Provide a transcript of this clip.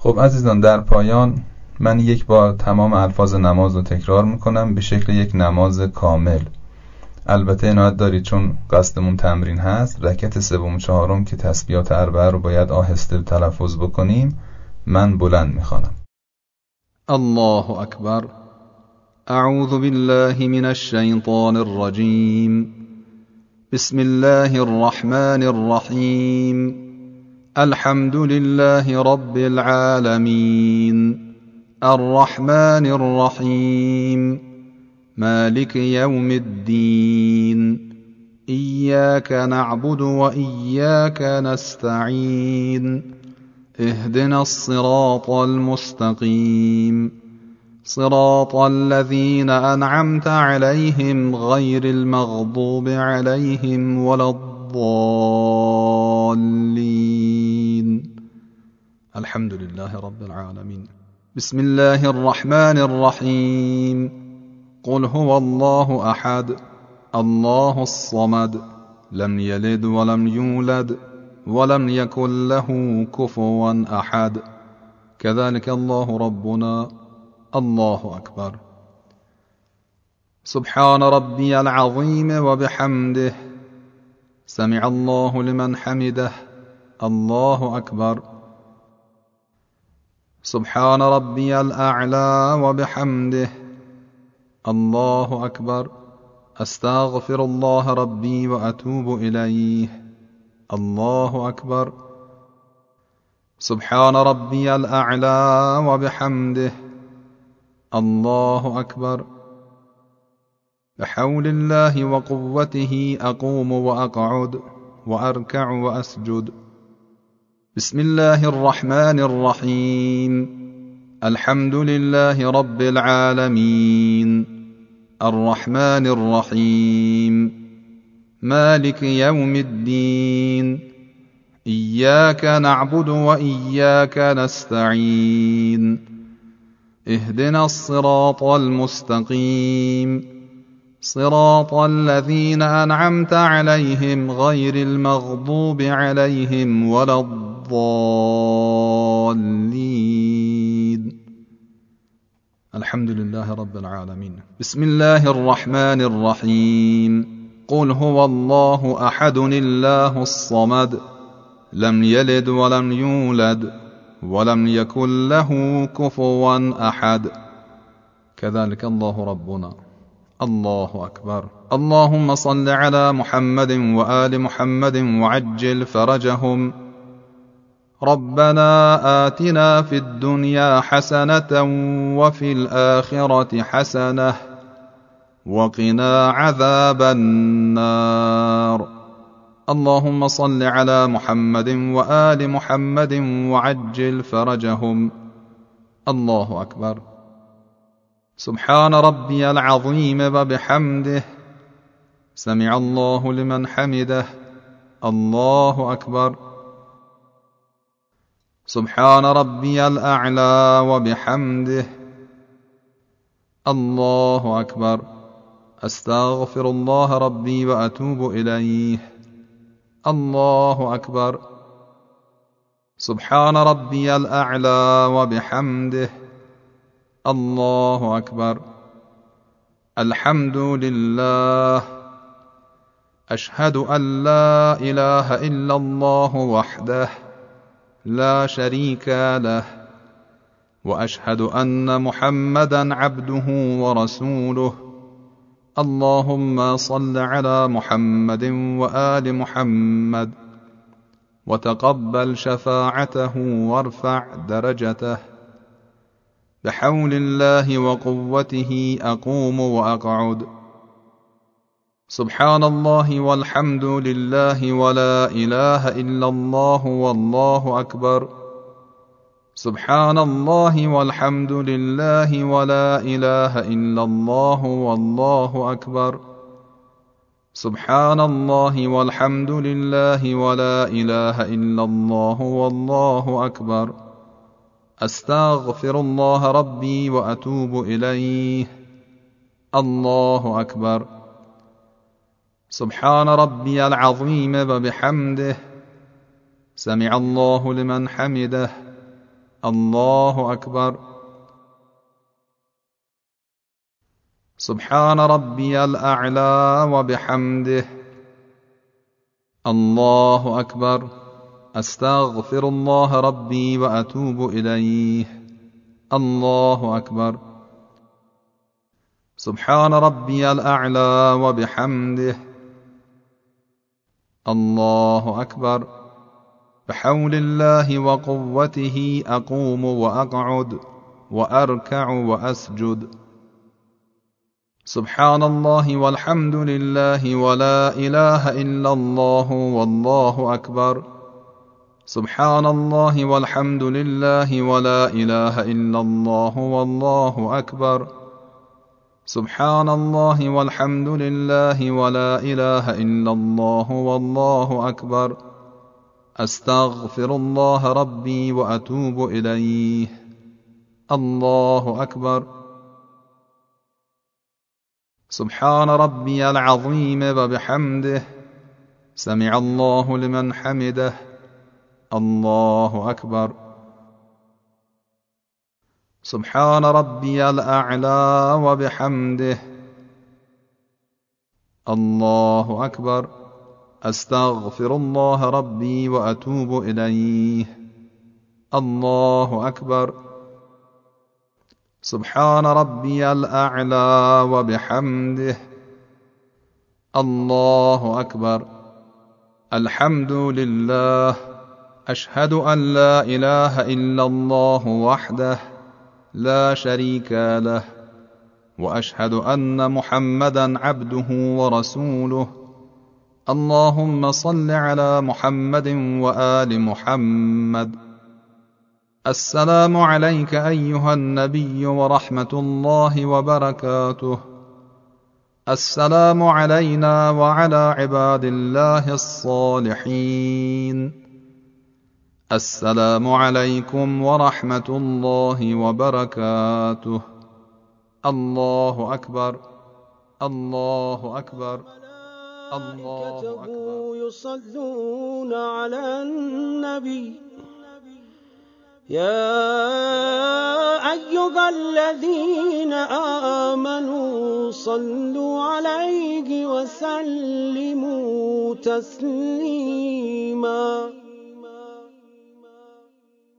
خب عزیزان، در پایان من یک بار تمام الفاظ نماز رو تکرار میکنم به شکل یک نماز کامل. البته عنایت دارید چون قصدمون تمرین هست، رکعت سوم و چهارم که تسبیحات اربعه رو باید آهسته تلفظ بکنیم، من بلند میخوانم. الله اکبر. اعوذ بالله من الشیطان الرجیم. بسم الله الرحمن الرحیم. الحمد لله رب العالمين الرحمن الرحيم مالك يوم الدين إياك نعبد وإياك نستعين اهدنا الصراط المستقيم صراط الذين أنعمت عليهم غير المغضوب عليهم ولا الضالين. الحمد لله رب العالمين. بسم الله الرحمن الرحيم. قل هو الله أحد الله الصمد لم يلد ولم يولد ولم يكن له كفوا أحد. كذلك الله ربنا. الله أكبر. سبحان ربي العظيم وبحمده. سمع الله لمن حمده. الله أكبر. سبحان ربي الأعلى وبحمده. الله أكبر. أستغفر الله ربي وأتوب إليه. الله أكبر. سبحان ربي الأعلى وبحمده. الله أكبر. بحول الله وقوته أقوم وأقعد وأركع وأسجد. بسم الله الرحمن الرحيم. الحمد لله رب العالمين الرحمن الرحيم مالك يوم الدين إياك نعبد وإياك نستعين اهدنا الصراط المستقيم صراط الذين أنعمت عليهم غير المغضوب عليهم ولا الضالين. الحمد لله رب العالمين. بسم الله الرحمن الرحيم. قل هو الله أحد الله الصمد لم يلد ولم يولد ولم يكن له كفوا أحد. كذلك الله ربنا. الله أكبر. اللهم صل على محمد وآل محمد وعجل فرجهم. ربنا آتنا في الدنيا حسنة وفي الآخرة حسنة وقنا عذاب النار. اللهم صل على محمد وآل محمد وعجل فرجهم. الله أكبر. سبحان ربي العظيم وبحمده. سمع الله لمن حمده. الله أكبر. سبحان ربي الأعلى وبحمده. الله أكبر. أستغفر الله ربي وأتوب إليه. الله أكبر. سبحان ربي الأعلى وبحمده. الله أكبر. الحمد لله. أشهد أن لا إله إلا الله وحده لا شريك له وأشهد أن محمدا عبده ورسوله. اللهم صل على محمد وآل محمد وتقبل شفاعته وارفع درجته. بحول الله وقوته أقوم وأقعد. سبحان الله والحمد لله ولا إله إلا الله والله أكبر. سبحان الله والحمد لله ولا إله إلا الله والله أكبر. سبحان الله والحمد لله ولا إله إلا الله والله أكبر. أستغفر الله ربي وأتوب إليه. الله أكبر. سبحان ربي العظيم وبحمده. سمع الله لمن حمده. الله أكبر. سبحان ربي الأعلى وبحمده. الله أكبر. أستغفر الله ربي وأتوب إليه. الله أكبر. سبحان ربي الأعلى وبحمده. الله أكبر. بحول الله وقوته أقوم وأقعد وأركع وأسجد. سبحان الله والحمد لله ولا إله إلا الله والله أكبر. سبحان الله والحمد لله ولا إله إلا الله والله أكبر. سبحان الله والحمد لله ولا إله إلا الله والله أكبر. أستغفر الله ربي وأتوب إليه. الله أكبر. سبحان ربي العظيم وبحمده. سمع الله لمن حمده. الله أكبر. سبحان ربي الأعلى وبحمده. الله أكبر. أستغفر الله ربي وأتوب إليه. الله أكبر. سبحان ربي الأعلى وبحمده. الله أكبر. الحمد لله. أشهد أن لا إله إلا الله وحده لا شريك له، وأشهد أن محمدا عبده ورسوله. اللهم صل على محمد وآل محمد. السلام عليك أيها النبي ورحمة الله وبركاته. السلام علينا وعلى عباد الله الصالحين. السلام عليكم ورحمة الله وبركاته. الله أكبر. الله أكبر. الله أكبر. يصلون على النبي يا أيها الذين آمنوا صلوا عليه وسلموا تسليما.